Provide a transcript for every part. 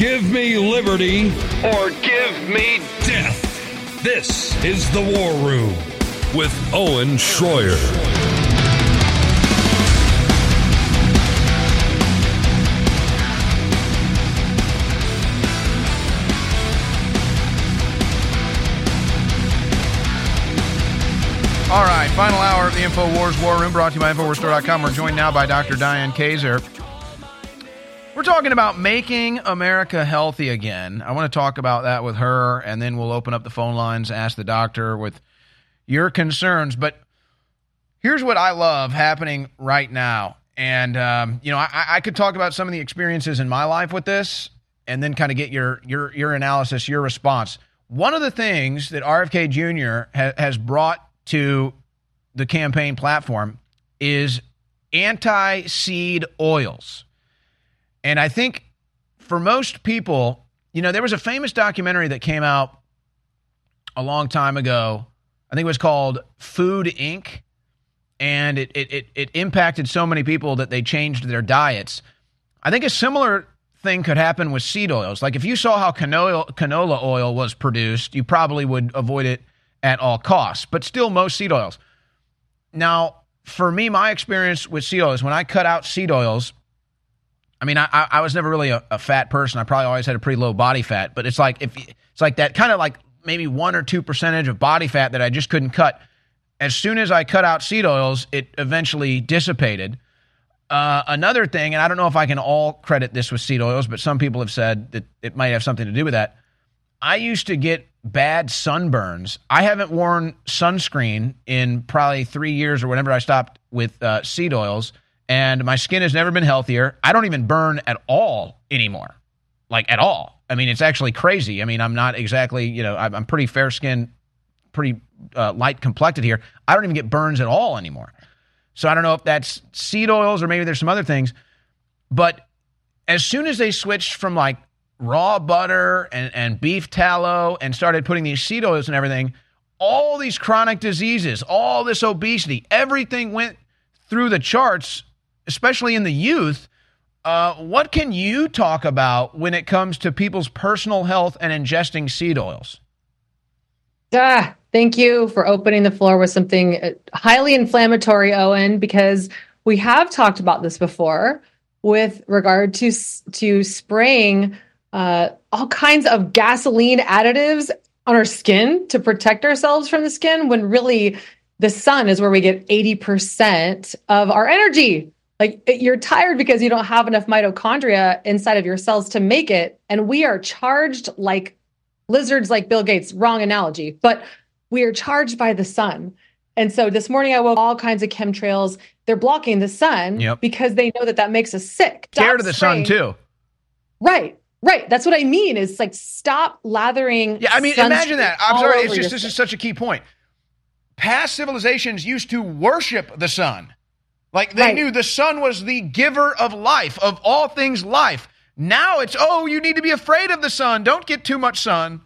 Give me liberty or give me death. This is The War Room with Owen Schroyer. All right, final hour of the InfoWars War Room, brought to you by InfoWarsStore.com. We're joined now by Dr. Diane Kaiser. We're talking about making America healthy again. I want to talk about that with her, and then we'll open up the phone lines, ask the doctor with your concerns. But here's what I love happening right now. And, I could talk about some of the experiences in my life with this and then kind of get your analysis, your response. One of the things that RFK Jr. has brought to the campaign platform is anti-seed oils. And I think for most people, there was a famous documentary that came out a long time ago. I think it was called Food Inc. And it impacted so many people that they changed their diets. I think a similar thing could happen with seed oils. Like if you saw how canola oil was produced, you probably would avoid it at all costs, but still most seed oils. Now, for me, my experience with seed oils, when I cut out seed oils, I was never really a fat person. I probably always had a pretty low body fat, but it's like that kind of like maybe 1 or 2% of body fat that I just couldn't cut. As soon as I cut out seed oils, it eventually dissipated. Another thing, and I don't know if I can all credit this with seed oils, but some people have said that it might have something to do with that. I used to get bad sunburns. I haven't worn sunscreen in probably 3 years or whenever I stopped with seed oils, and my skin has never been healthier. I don't even burn at all anymore, like at all. It's actually crazy. I'm not exactly, I'm pretty fair-skinned, pretty light complected here. I don't even get burns at all anymore. So I don't know if that's seed oils or maybe there's some other things. But as soon as they switched from like raw butter and beef tallow and started putting these seed oils and everything, all these chronic diseases, all this obesity, everything went through the charts, especially in the youth. What can you talk about when it comes to people's personal health and ingesting seed oils? Thank you for opening the floor with something highly inflammatory, Owen, because we have talked about this before with regard to spraying all kinds of gasoline additives on our skin to protect ourselves from the skin, when really the sun is where we get 80% of our energy. Like you're tired because you don't have enough mitochondria inside of your cells to make it. And we are charged like lizards, like Bill Gates, wrong analogy, but we are charged by the sun. And so this morning I woke all kinds of chemtrails. They're blocking the sun because they know that makes us sick. Scared of the sun too. Right. That's what I mean is like, stop lathering. Yeah. Imagine that. I'm sorry. This is such a key point. Past civilizations used to worship the sun. Like they knew the sun was the giver of life, of all things life. Now it's, you need to be afraid of the sun. Don't get too much sun.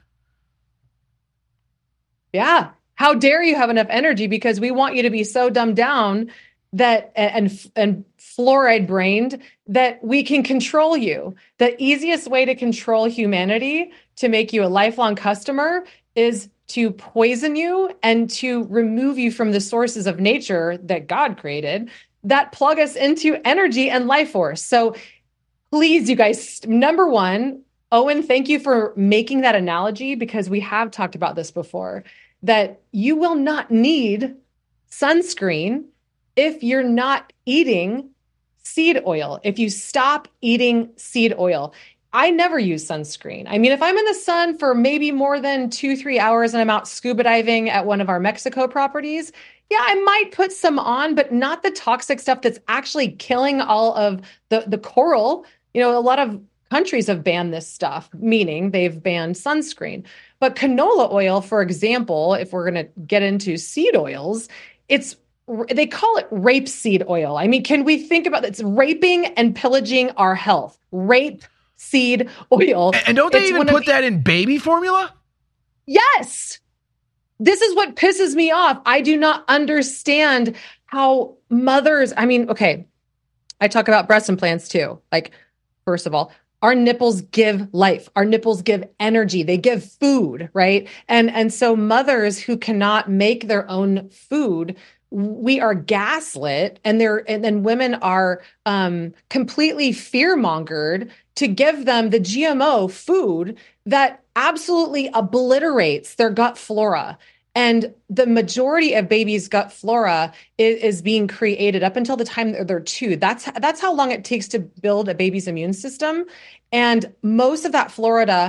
Yeah. How dare you have enough energy, because we want you to be so dumbed down that and fluoride brained that we can control you. The easiest way to control humanity, to make you a lifelong customer, is to poison you and to remove you from the sources of nature that God created that plug us into energy and life force. So please, you guys, number one, Owen, thank you for making that analogy, because we have talked about this before, that you will not need sunscreen if you're not eating seed oil. If you stop eating seed oil, I never use sunscreen. If I'm in the sun for maybe more than 2-3 hours and I'm out scuba diving at one of our Mexico properties, I might put some on, but not the toxic stuff that's actually killing all of the coral. A lot of countries have banned this stuff, meaning they've banned sunscreen. But canola oil, for example, if we're going to get into seed oils, they call it rapeseed oil. Can we think about it? It's raping and pillaging our health. Rapeseed oil. And don't they even put that in baby formula? Yes. This is what pisses me off. I do not understand how mothers, I talk about breast implants too. Like, first of all, Our nipples give life. Our nipples give energy. They give food, right? And so mothers who cannot make their own food, we are gaslit, and then women are completely fear-mongered to give them the GMO food that absolutely obliterates their gut flora. And the majority of babies' gut flora is being created up until the time that they're 2. That's how long it takes to build a baby's immune system. And most of that flora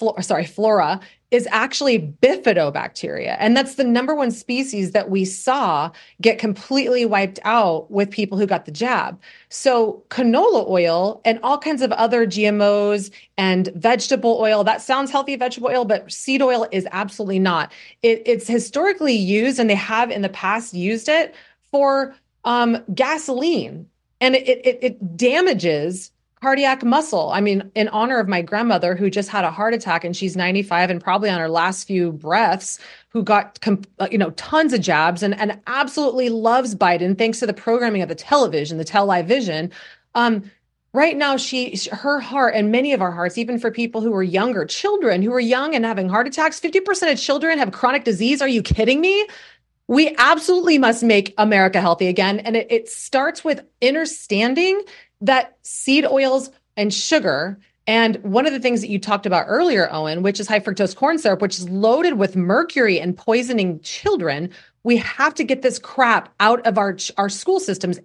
is actually bifidobacteria. And that's the number one species that we saw get completely wiped out with people who got the jab. So canola oil and all kinds of other GMOs and vegetable oil, that sounds healthy, vegetable oil, but seed oil is absolutely not. It's historically used, and they have in the past used it for gasoline. And it damages cardiac muscle. I mean, in honor of my grandmother who just had a heart attack, and she's 95 and probably on her last few breaths, who got tons of jabs and absolutely loves Biden thanks to the programming of the television, the television. Right now, her heart, and many of our hearts, even for people who are younger, children who are young and having heart attacks, 50% of children have chronic disease. Are you kidding me? We absolutely must make America healthy again. And it starts with understanding that seed oils and sugar, and one of the things that you talked about earlier, Owen, which is high fructose corn syrup, which is loaded with mercury and poisoning children. We have to get this crap out of our school systems.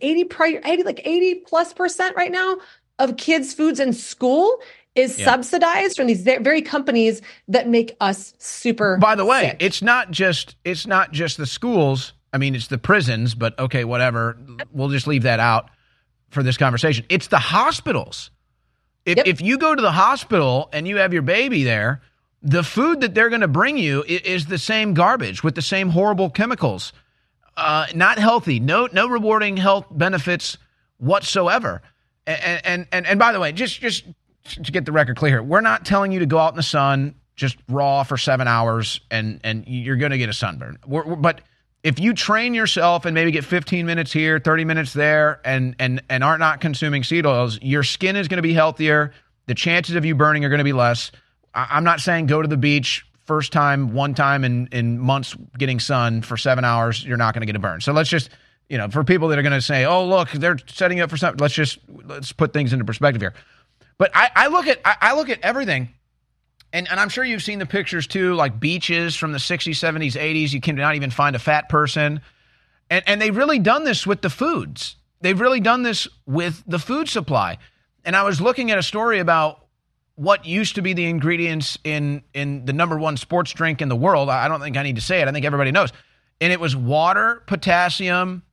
80+ % right now of kids' foods in school is subsidized from these very companies that make us super. By the way, sick. it's not just the schools. I mean, it's the prisons, but okay, whatever. We'll just leave that out for this conversation. It's the hospitals. If you go to the hospital and you have your baby there, the food that they're going to bring you is the same garbage with the same horrible chemicals. Not healthy. No rewarding health benefits whatsoever. And by the way, just to get the record clear, we're not telling you to go out in the sun just raw for 7 hours and you're going to get a sunburn. But if you train yourself and maybe get 15 minutes here, 30 minutes there, and are not consuming seed oils, your skin is going to be healthier. The chances of you burning are going to be less. I'm not saying go to the beach one time in months getting sun for 7 hours, you're not going to get a burn. So let's just, for people that are going to say, oh, look, they're setting you up for something. Let's put things into perspective here. But I look at everything. And I'm sure you've seen the pictures too, like beaches from the 60s, 70s, 80s. You cannot even find a fat person. And they've really done this with the foods. They've really done this with the food supply. And I was looking at a story about what used to be the ingredients in the number one sports drink in the world. I don't think I need to say it. I think everybody knows. And it was water, potassium,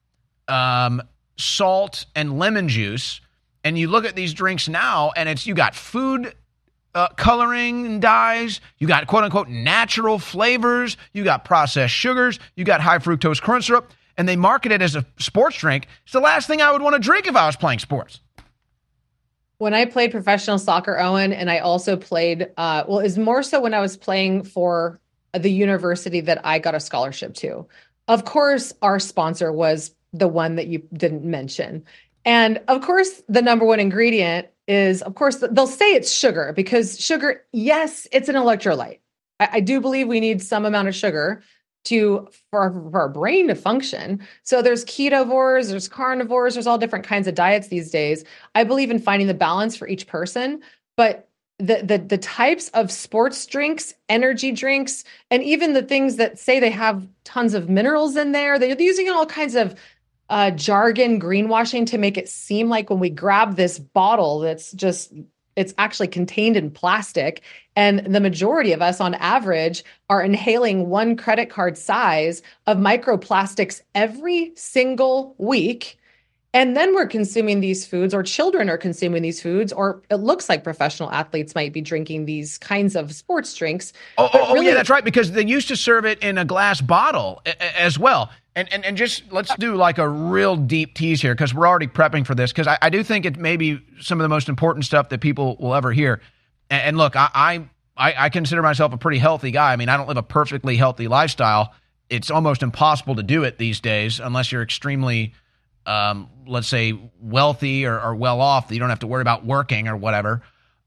salt, and lemon juice. And you look at these drinks now, and you got food coloring and dyes, you got quote unquote natural flavors, you got processed sugars, you got high fructose corn syrup, and they market it as a sports drink. It's the last thing I would want to drink if I was playing sports. When I played professional soccer, Owen, and I also played, it was more so when I was playing for the university that I got a scholarship to. Of course, our sponsor was the one that you didn't mention. And of course, the number one ingredient is, of course, they'll say it's sugar, because sugar, yes, it's an electrolyte. I do believe we need some amount of sugar for our brain to function. So there's ketovores, there's carnivores, there's all different kinds of diets these days. I believe in finding the balance for each person, but the types of sports drinks, energy drinks, and even the things that say they have tons of minerals in there, they're using all kinds of jargon, greenwashing to make it seem like when we grab this bottle it's actually contained in plastic. And the majority of us on average are inhaling one credit card size of microplastics every single week. And then we're consuming these foods, or children are consuming these foods, or it looks like professional athletes might be drinking these kinds of sports drinks. Oh, yeah, that's right. Because they used to serve it in a glass bottle as well. And just let's do like a real deep tease here, because we're already prepping for this, because I do think it may be some of the most important stuff that people will ever hear. And look, I consider myself a pretty healthy guy. I mean, I don't live a perfectly healthy lifestyle. It's almost impossible to do it these days unless you're extremely let's say wealthy or well off, that you don't have to worry about working or whatever.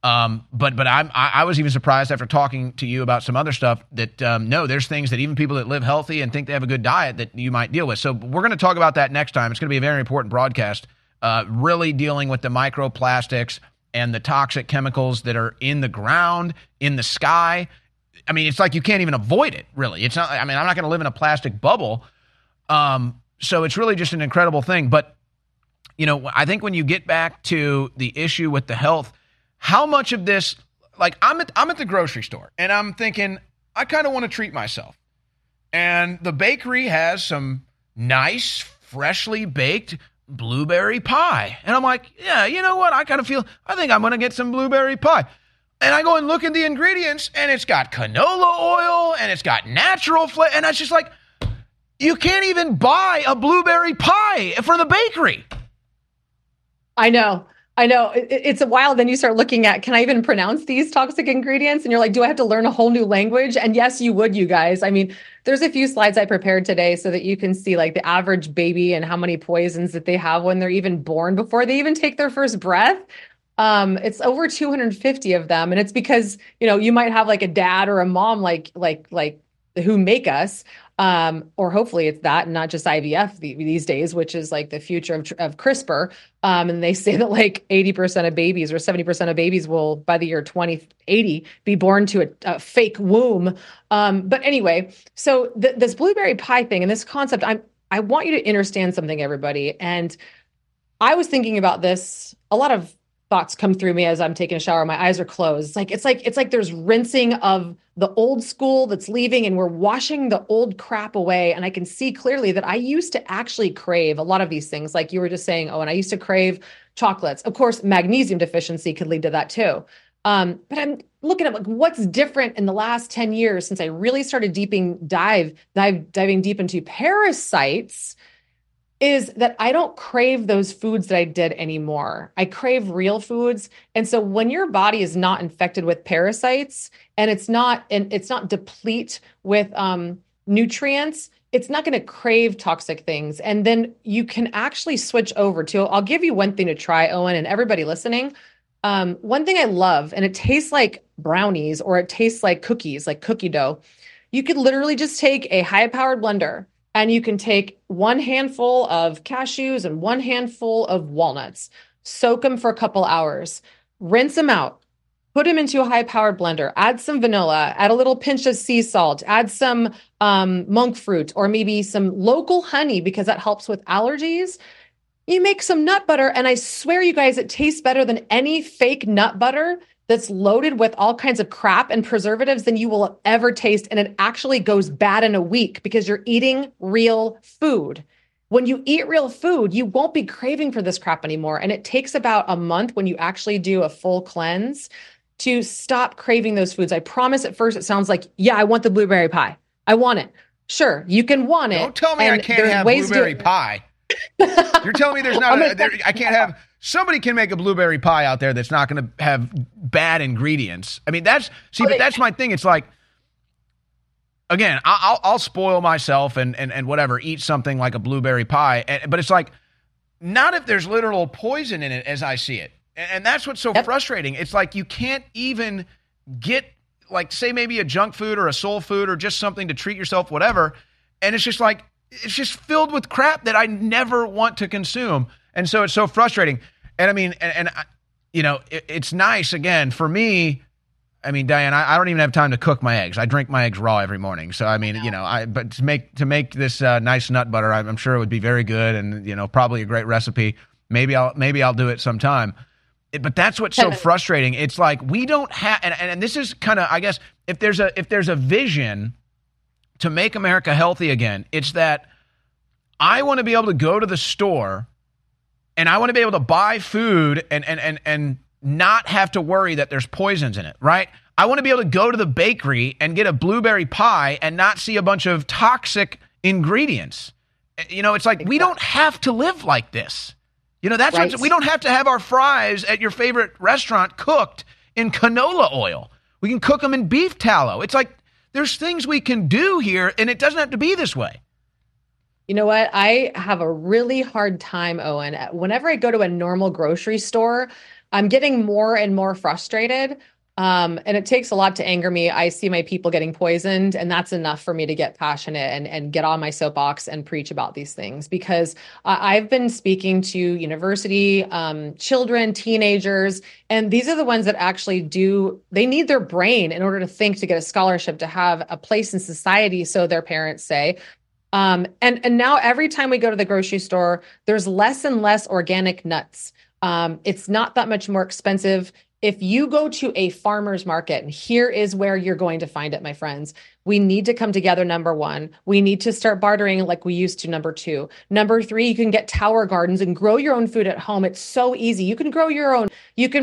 But I was even surprised after talking to you about some other stuff that no, there's things that even people that live healthy and think they have a good diet that you might deal with. So we're going to talk about that next time. It's going to be a very important broadcast, really dealing with the microplastics and the toxic chemicals that are in the ground, in the sky. I mean, it's like you can't even avoid it, really. It's not. I mean, I'm not going to live in a plastic bubble. So it's really just an incredible thing. But you know, I think when you get back to the issue with the health. How much of this, like I'm at the grocery store and I'm thinking, I kind of want to treat myself. And the bakery has some nice, freshly baked blueberry pie. And I'm like, yeah, you know what? I think I'm going to get some blueberry pie. And I go and look at the ingredients and it's got canola oil and it's got natural flavor. And it's just like, you can't even buy a blueberry pie from the bakery. I know. It's a while. Then you start looking at, can I even pronounce these toxic ingredients? And you're like, do I have to learn a whole new language? And yes, you would, you guys. I mean, there's a few slides I prepared today so that you can see like the average baby and how many poisons that they have when they're even born before they even take their first breath. It's over 250 of them. And it's because, you know, you might have like a dad or a mom, like who make us, or hopefully it's that and not just IVF these days, which is like the future of CRISPR. And they say that like 80% of babies or 70% of babies will, by the year 2080, be born to a fake womb. But anyway, so this blueberry pie thing and this concept, I want you to understand something, everybody. And I was thinking about this, a lot of thoughts come through me as I'm taking a shower. My eyes are closed. It's like there's rinsing of the old school that's leaving and we're washing the old crap away. And I can see clearly that I used to actually crave a lot of these things. Like you were just saying, and I used to crave chocolates. Of course, magnesium deficiency could lead to that too. But I'm looking at like what's different in the last 10 years since I really started diving deep into parasites is that I don't crave those foods that I did anymore. I crave real foods. And so when your body is not infected with parasites and it's not deplete with nutrients, it's not going to crave toxic things. And then you can actually switch over to, I'll give you one thing to try, Owen, and everybody listening. One thing I love, and it tastes like brownies or it tastes like cookies, like cookie dough. You could literally just take a high-powered blender and you can take one handful of cashews and one handful of walnuts, soak them for a couple hours, rinse them out, put them into a high-powered blender, add some vanilla, add a little pinch of sea salt, add some monk fruit, or maybe some local honey because that helps with allergies. You make some nut butter, and I swear you guys, it tastes better than any fake nut butter that's loaded with all kinds of crap and preservatives than you will ever taste. And it actually goes bad in a week because you're eating real food. When you eat real food, you won't be craving for this crap anymore. And it takes about a month when you actually do a full cleanse to stop craving those foods. I promise at first it sounds like, yeah, I want the blueberry pie. I want it. Sure, you can want it. Don't tell me I can't have blueberry pie. You're telling me there's not I can't have, somebody can make a blueberry pie out there that's not going to have bad ingredients. I mean, but that's my thing. It's like, again, I'll spoil myself and whatever, eat something like a blueberry pie. But it's like, not if there's literal poison in it as I see it. And that's what's so frustrating. It's like you can't even get, like, say maybe a junk food or a soul food or just something to treat yourself, whatever. And it's just like, it's just filled with crap that I never want to consume. And so it's so frustrating. And I mean, you know, it's nice, again, for me. I mean, Diane, I don't even have time to cook my eggs. I drink my eggs raw every morning. So, I mean, you know, but to make this nice nut butter, I'm sure it would be very good and, you know, probably a great recipe. Maybe I'll do it sometime. But that's what's so frustrating. It's like we don't have, and this is kind of, I guess, if there's a vision to make America healthy again, it's that I want to be able to go to the store and I want to be able to buy food and not have to worry that there's poisons in it, right? I want to be able to go to the bakery and get a blueberry pie and not see a bunch of toxic ingredients. You know, it's like we don't have to live like this. You know, that's right. We don't have to have our fries at your favorite restaurant cooked in canola oil. We can cook them in beef tallow. It's like there's things we can do here, and it doesn't have to be this way. You know what? I have a really hard time, Owen. Whenever I go to a normal grocery store, I'm getting more and more frustrated. And it takes a lot to anger me. I see my people getting poisoned, and that's enough for me to get passionate and get on my soapbox and preach about these things, because I've been speaking to university children, teenagers, and these are the ones that actually they need their brain in order to think, to get a scholarship, to have a place in society, so their parents say. And now every time we go to the grocery store, there's less and less organic nuts. It's not that much more expensive. If you go to a farmer's market, and here is where you're going to find it, my friends, we need to come together. Number one, we need to start bartering like we used to. Number two, number three, you can get tower gardens and grow your own food at home. It's so easy. You can grow your own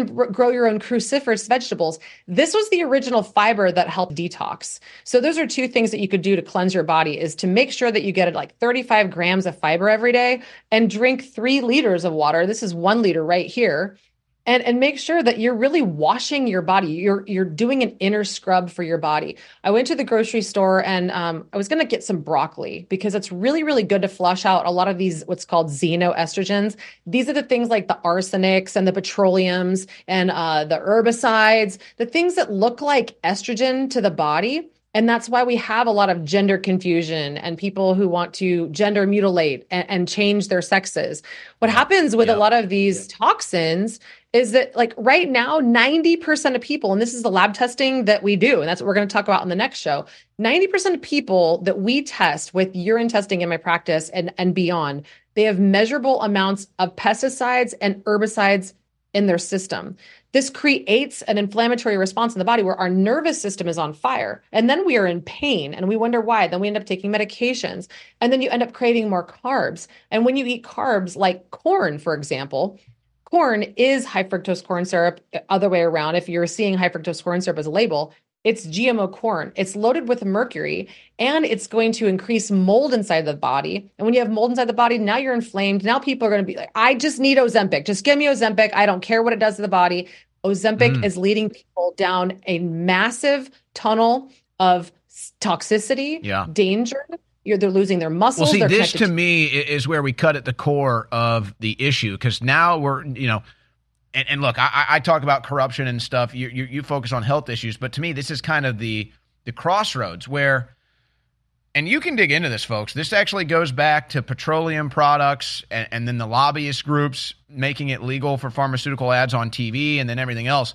cruciferous vegetables. This was the original fiber that helped detox. So those are two things that you could do to cleanse your body, is to make sure that you get like 35 grams of fiber every day and drink 3 liters of water. This is 1 liter right here. And make sure that you're really washing your body. You're doing an inner scrub for your body. I went to the grocery store and I was going to get some broccoli, because it's really, really good to flush out a lot of these, what's called xenoestrogens. These are the things like the arsenics and the petroleums and the herbicides, the things that look like estrogen to the body. And that's why we have a lot of gender confusion and people who want to gender mutilate and change their sexes. What happens with a lot of these toxins is that, like, right now, 90% of people, and this is the lab testing that we do, and that's what we're going to talk about in the next show, 90% of people that we test with urine testing in my practice and beyond, they have measurable amounts of pesticides and herbicides in their system. This creates an inflammatory response in the body where our nervous system is on fire. And then we are in pain and we wonder why. Then we end up taking medications. And then you end up craving more carbs. And when you eat carbs like corn, for example, corn is high fructose corn syrup. Other way around, if you're seeing high fructose corn syrup as a label, it's GMO corn. It's loaded with mercury, and it's going to increase mold inside the body. And when you have mold inside the body, now you're inflamed. Now people are going to be like, I just need Ozempic. Just give me Ozempic. I don't care what it does to the body. Ozempic is leading people down a massive tunnel of toxicity, danger. They're losing their muscles. Well, see, this to me is where we cut at the core of the issue, because now we're, and look, I talk about corruption and stuff. You focus on health issues, but to me, this is kind of the crossroads where, and you can dig into this, folks. This actually goes back to petroleum products and then the lobbyist groups making it legal for pharmaceutical ads on TV and then everything else.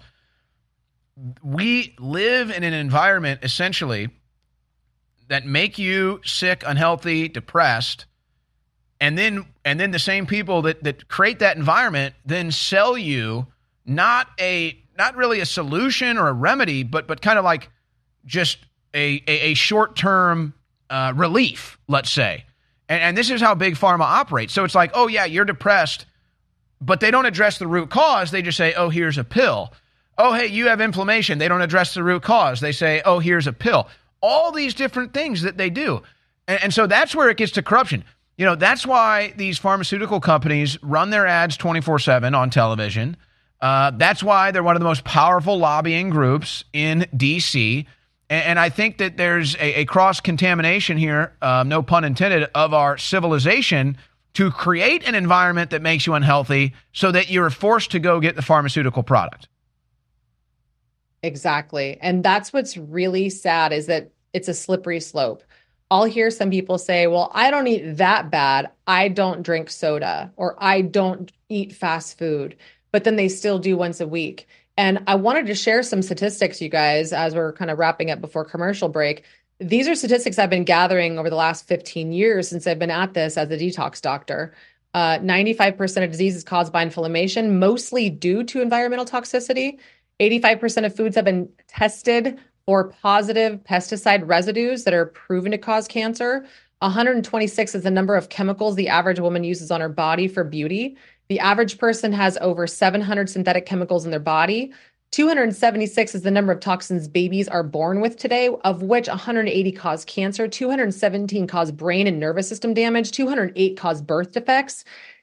We live in an environment, essentially, that make you sick, unhealthy, depressed, and then the same people that create that environment then sell you not really a solution or a remedy, but kind of like just a short-term relief, let's say. And this is how big pharma operates. So it's like, oh yeah, you're depressed, but they don't address the root cause. They just say, oh, here's a pill. Oh, hey, you have inflammation. They don't address the root cause. They say, oh, here's a pill. All these different things that they do. And so that's where it gets to corruption. That's why these pharmaceutical companies run their ads 24/7 on television. That's why they're one of the most powerful lobbying groups in D.C. And I think that there's a cross-contamination here, no pun intended, of our civilization to create an environment that makes you unhealthy so that you're forced to go get the pharmaceutical product. Exactly. And that's what's really sad, is that it's a slippery slope. I'll hear some people say, well, I don't eat that bad. I don't drink soda, or I don't eat fast food, but then they still do once a week. And I wanted to share some statistics, you guys, as we're kind of wrapping up before commercial break. These are statistics I've been gathering over the last 15 years since I've been at this as a detox doctor. 95% of disease is caused by inflammation, mostly due to environmental toxicity. 85% of foods have been tested for positive pesticide residues that are proven to cause cancer. 126 is the number of chemicals the average woman uses on her body for beauty. The average person has over 700 synthetic chemicals in their body. 276 is the number of toxins babies are born with today, of which 180 cause cancer, 217 cause brain and nervous system damage, 208 cause birth defects.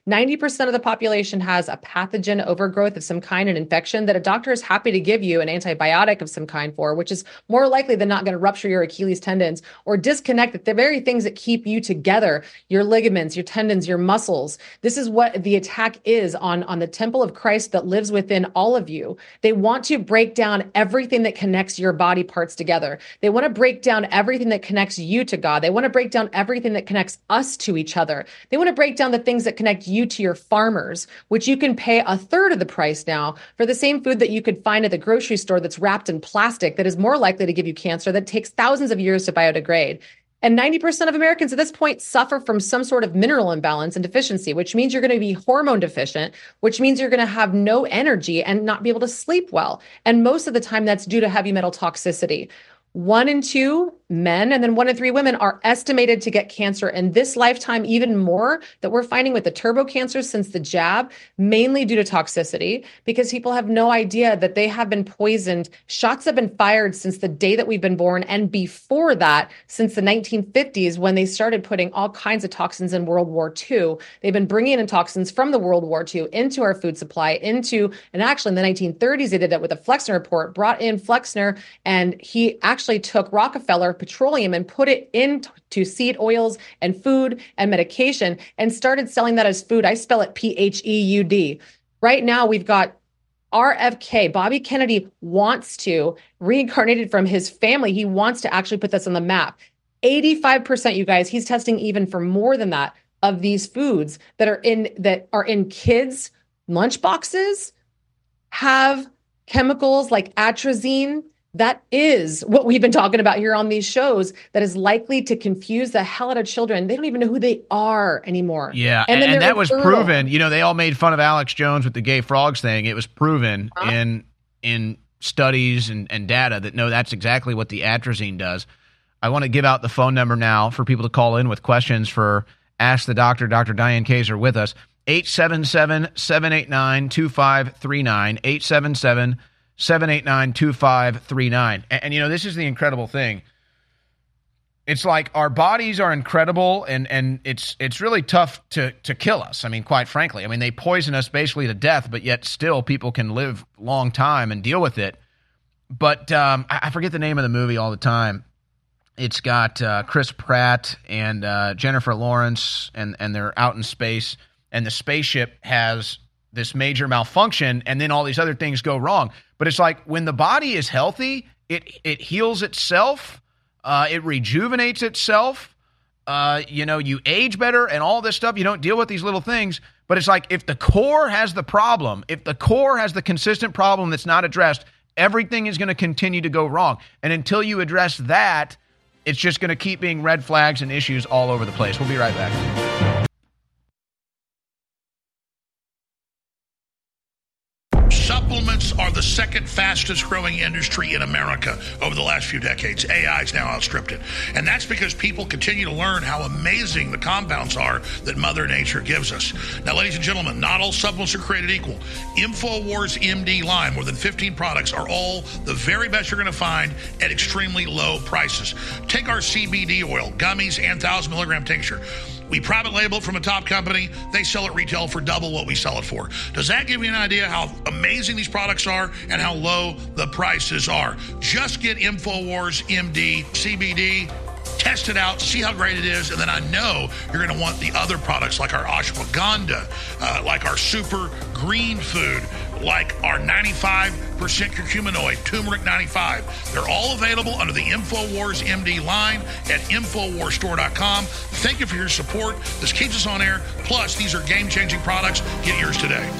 90% of the population has a pathogen overgrowth of some kind, an infection that a doctor is happy to give you an antibiotic of some kind for, which is more likely than not going to rupture your Achilles tendons or disconnect the very things that keep you together, your ligaments, your tendons, your muscles. This is what the attack is on the temple of Christ that lives within all of you. They want to break down everything that connects your body parts together. They want to break down everything that connects you to God. They want to break down everything that connects us to each other. They want to break down the things that connect you to your farmers, which you can pay a third of the price now for the same food that you could find at the grocery store that's wrapped in plastic that is more likely to give you cancer, that takes thousands of years to biodegrade. And 90% of Americans at this point suffer from some sort of mineral imbalance and deficiency, which means you're going to be hormone deficient, which means you're going to have no energy and not be able to sleep well. And most of the time that's due to heavy metal toxicity. 1 in 2 men and then 1 in 3 women are estimated to get cancer in this lifetime, even more that we're finding with the turbo cancers since the jab, mainly due to toxicity, because people have no idea that they have been poisoned. Shots have been fired since the day that we've been born. And before that, since the 1950s, when they started putting all kinds of toxins in World War II, they've been bringing in toxins from the World War II into our food supply, and actually in the 1930s, they did that with the Flexner Report, brought in Flexner, and he actually took Rockefeller petroleum and put it into seed oils and food and medication and started selling that as food. I spell it PHEUD. Right now, we've got RFK. Bobby Kennedy wants to, reincarnated from his family, he wants to actually put this on the map. 85%, you guys, he's testing even for more than that of these foods that are in kids' lunchboxes have chemicals like atrazine. That is what we've been talking about here on these shows that is likely to confuse the hell out of children. They don't even know who they are anymore. Yeah, and that was proven. You know, they all made fun of Alex Jones with the gay frogs thing. It was proven in studies and data that, no, that's exactly what the atrazine does. I want to give out the phone number now for people to call in with questions for Ask the Doctor. Dr. Diane Kaiser with us. 877-789-2539. 877-789-2539. And, you know, this is the incredible thing. It's like our bodies are incredible, and it's really tough to kill us. I mean, quite frankly. I mean, they poison us basically to death, but yet still people can live a long time and deal with it. But I forget the name of the movie all the time. It's got Chris Pratt and Jennifer Lawrence, and they're out in space, and the spaceship has this major malfunction, and then all these other things go wrong. But it's like when the body is healthy, it heals itself, it rejuvenates itself. You age better and all this stuff. You don't deal with these little things. But it's like if the core has the problem, if the core has the consistent problem that's not addressed, everything is going to continue to go wrong. And until you address that, it's just going to keep being red flags and issues all over the place. We'll be right back. Supplements are the second fastest growing industry in America over the last few decades. AI's now outstripped it. And that's because people continue to learn how amazing the compounds are that Mother Nature gives us. Now, ladies and gentlemen, not all supplements are created equal. InfoWars MD line, more than 15 products, are all the very best you're going to find at extremely low prices. Take our CBD oil, gummies, and 1,000 milligram tincture. We private label it from a top company. They sell it retail for double what we sell it for. Does that give you an idea how amazing these products are and how low the prices are? Just get InfoWars MD CBD, test it out, see how great it is, and then I know you're going to want the other products like our ashwagandha, like our super green food, like our 95% curcuminoid, turmeric 95. They're all available under the InfoWars MD line at InfoWarsStore.com. Thank you for your support. This keeps us on air. Plus, these are game-changing products. Get yours today.